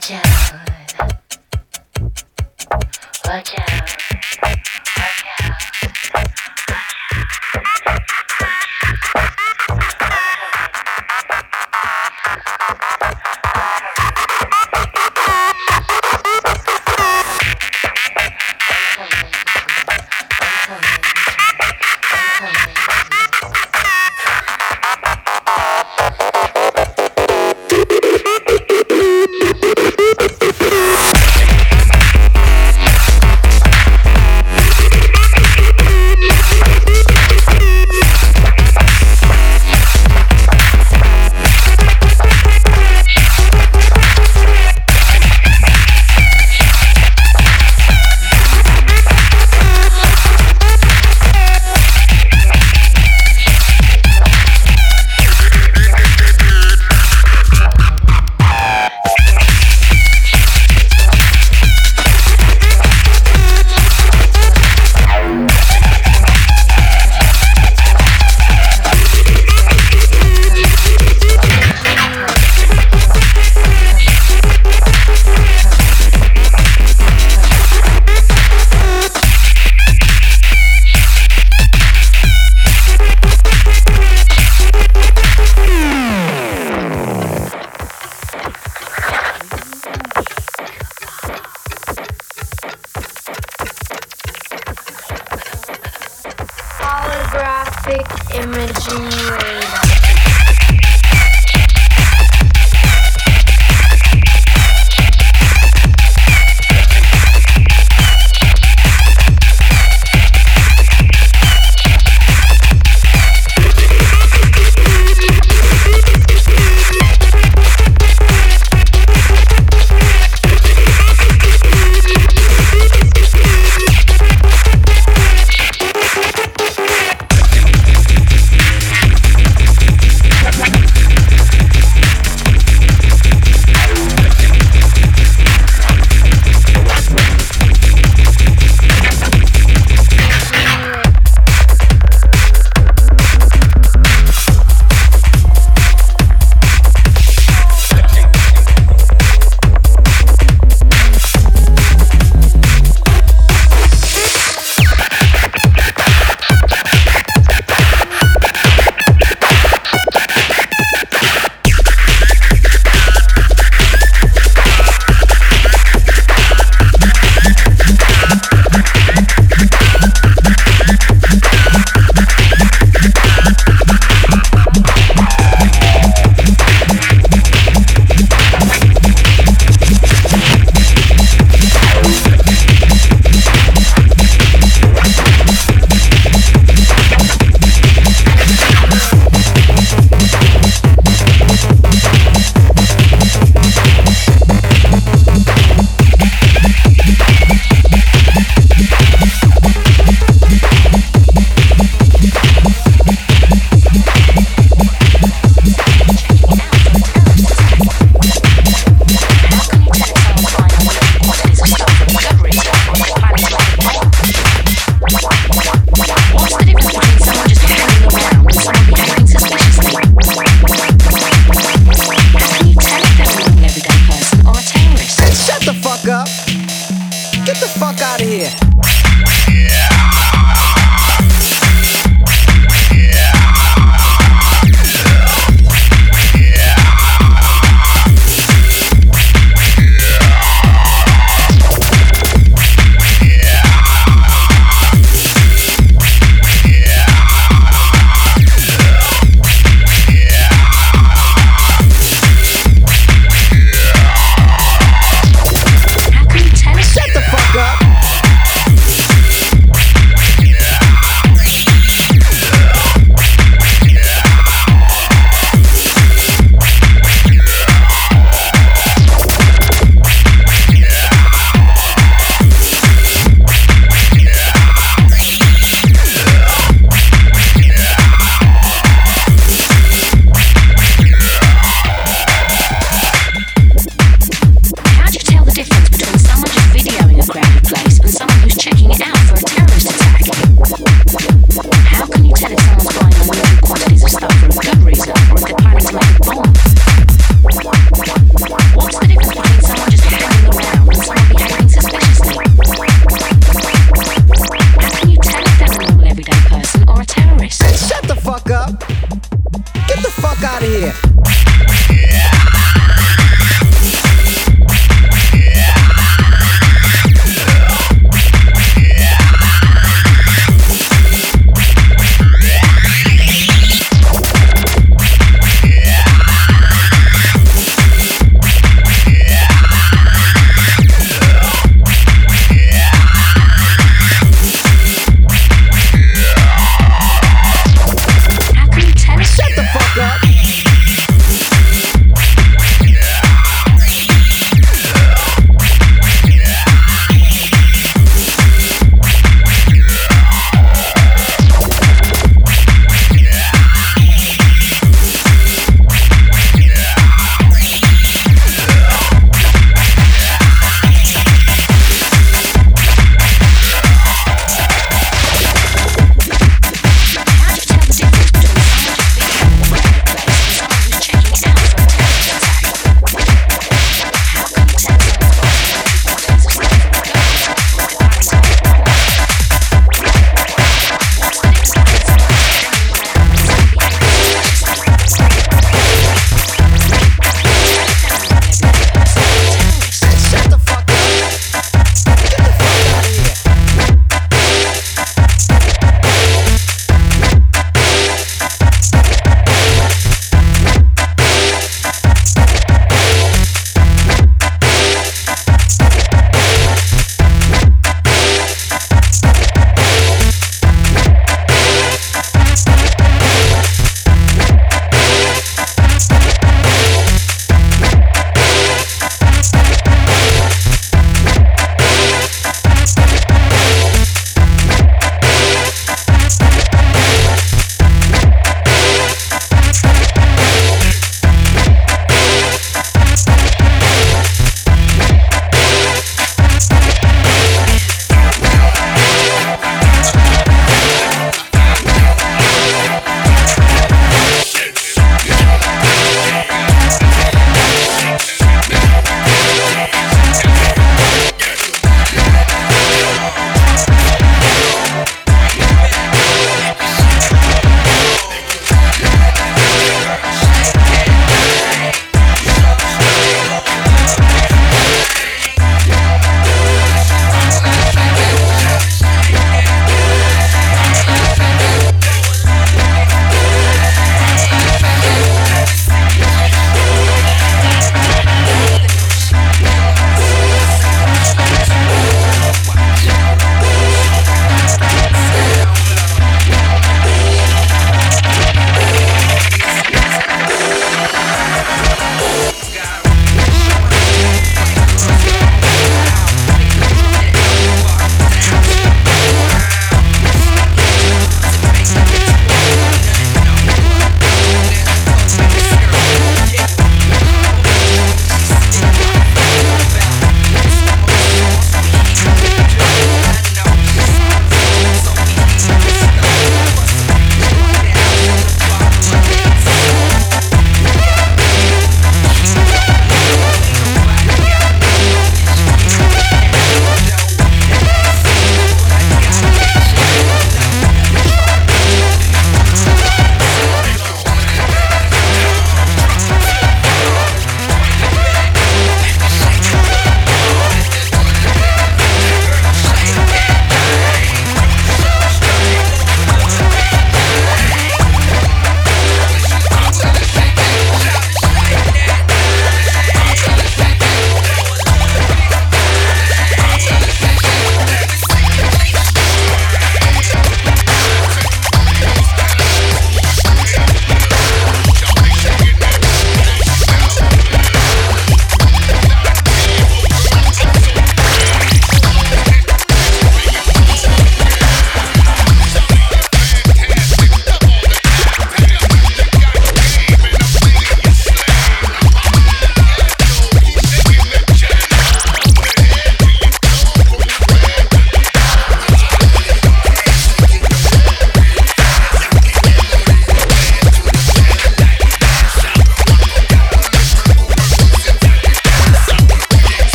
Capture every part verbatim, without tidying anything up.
Watch out. Watch out. Shut the fuck up.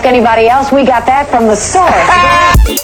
anybody else. We got that from the source.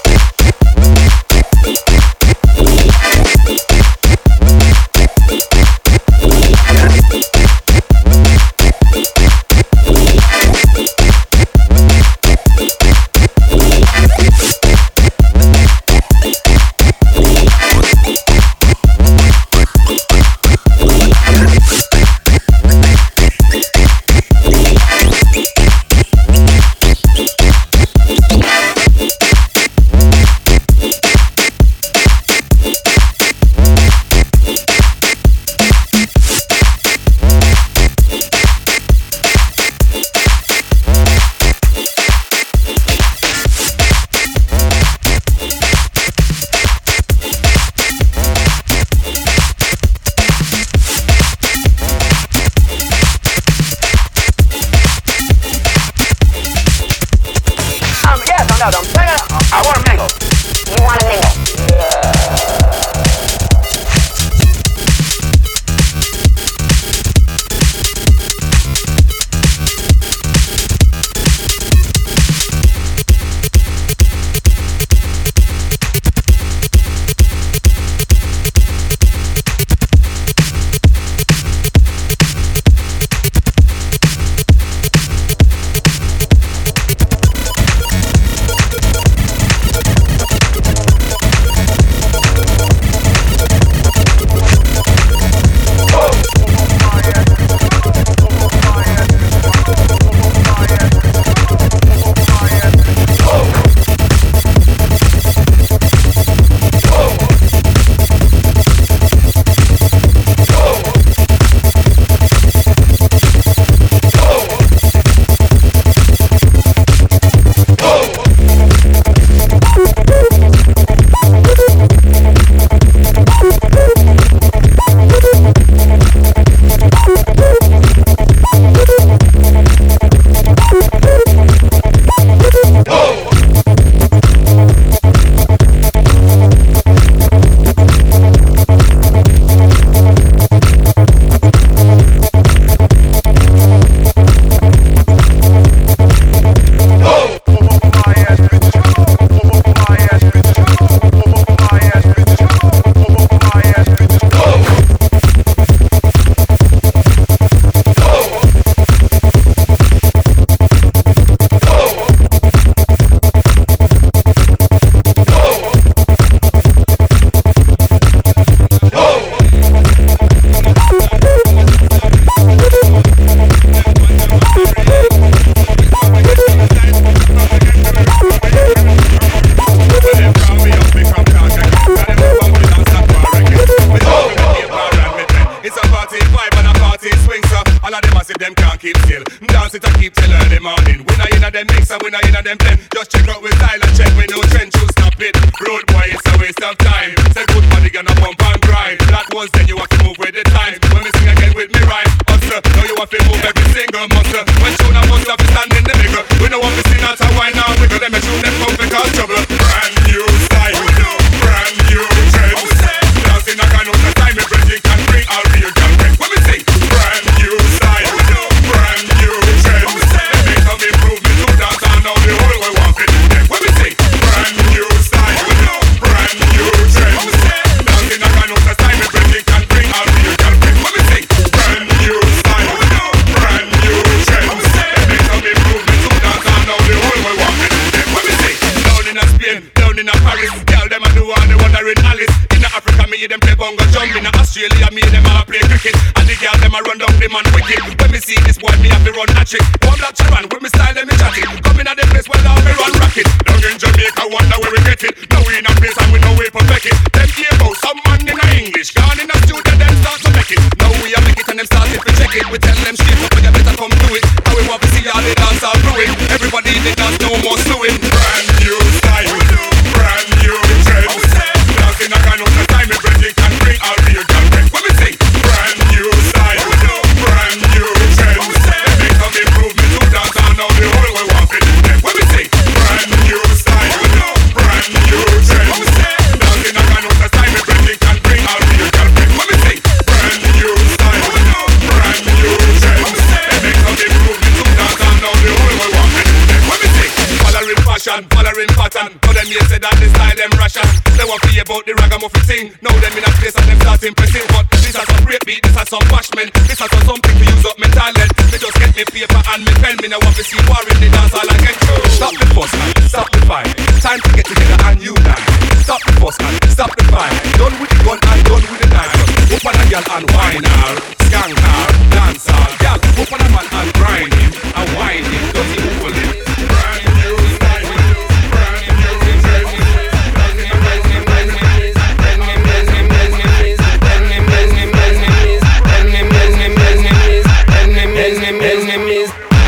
thing. Now them in a place and them start impressing. But this has some breakbeat, this has some bashment. This has some something to use up my talent. They just get me paper and me pen. Me now want to see war in the dance all again. Stop the fuss and stop the fight. Time to get together and unite. Stop the fuss and stop the fight. Done with the gun and done with the knife. Just open a girl and wine her, skank her, dance her. Girl, open a man and grind him and wine him. Does he hold him? Grind him, grind him, grind him, grind him, grind him, grind him, grind him, grind him, grind him, grind him, grind him, grind him, grind him, grind him, grind him, grind him, grind him, grind him, grind him, grind him.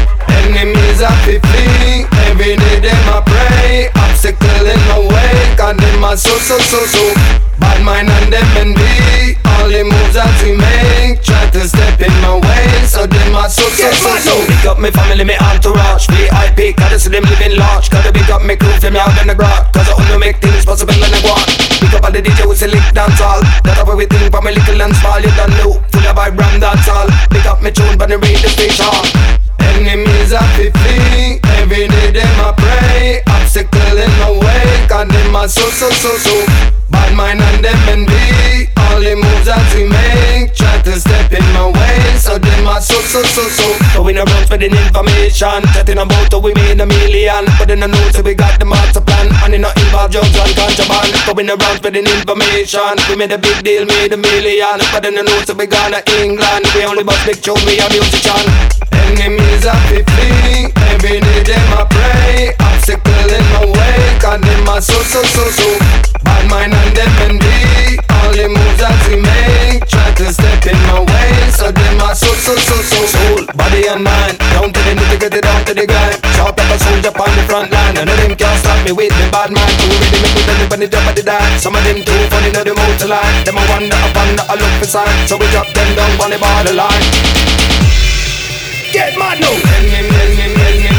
Enemies are fifty, every day them a pray. Obstacle in my way, cause them a so so so so. Bad mind and them envy, all the moves that we make. Try to step in my way, so them a so so so so. Pick up me family, me entourage, V I P, gotta see them living large. Gotta pick up me crew from out in the garage, cause I wanna make things possible when I go on. Pick up all the D J who select dance all. That up everything from me little and small, you don't know. Full of vibrant dance all. Pick up me tune from the radio station. Enemies are fifty, every day them a pray. Obstacle in my way, cause them a so so so so. Bad mind and them envy, all the moves that we make. Try to step in my way, so them a so so so so. Going around spreading information, chatting about how we made a million. But in the notes we got the master plan, and it not involve drugs and contraband. Going around spreading information, we made a big deal, made a million. But in the notes we gone to England, we only bust big show, we a musician. Enemies are fifty, every day them a pray. Obstacle in my way, cause them a so so so so. Bad mind and them envy, all the moves that we make. Try to step in my way, so them a so so so so. Soul, body and mind, down to the nitty gritty, down to the grind. Sharp like a soldier on the front line, and none of them can't stop me with the bad mind. Too ready me put everybody top of the dime. Some of them too funny, know the motor line. Them a wonder upon the I look for sign, so we drop them down on the borderline. Get mad now.